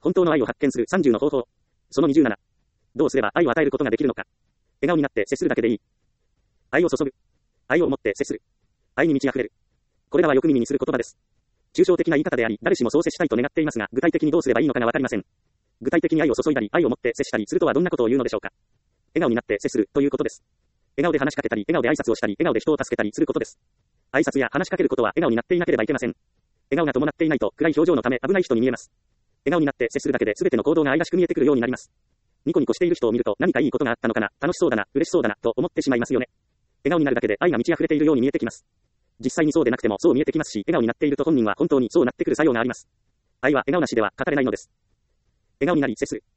本当の愛を発見する30の方法。その27。どうすれば愛を与えることができるのか。笑顔になって接するだけでいい。愛を注ぐ。愛を持って接する。愛に満ち溢れる。これらはよく耳にする言葉です。抽象的な言い方であり、誰しもそう接したいと願っていますが、具体的にどうすればいいのかがわかりません。具体的に愛を注いだり、愛を持って接したりするとはどんなことを言うのでしょうか。笑顔になって接するということです。笑顔で話しかけたり、笑顔で挨拶をしたり、笑顔で人を助けたりすることです。挨拶や話しかけることは笑顔になっていなければいけません。笑顔が伴っていないと暗い表情のため危ない人に見えます。笑顔になって接するだけで全ての行動が愛らしく見えてくるようになります。ニコニコしている人を見ると何かいいことがあったのかな、楽しそうだな、嬉しそうだな、と思ってしまいますよね。笑顔になるだけで愛が満ち溢れているように見えてきます。実際にそうでなくてもそう見えてきますし、笑顔になっていると本人は本当にそうなってくる作用があります。愛は笑顔なしでは語れないのです。笑顔になり接する。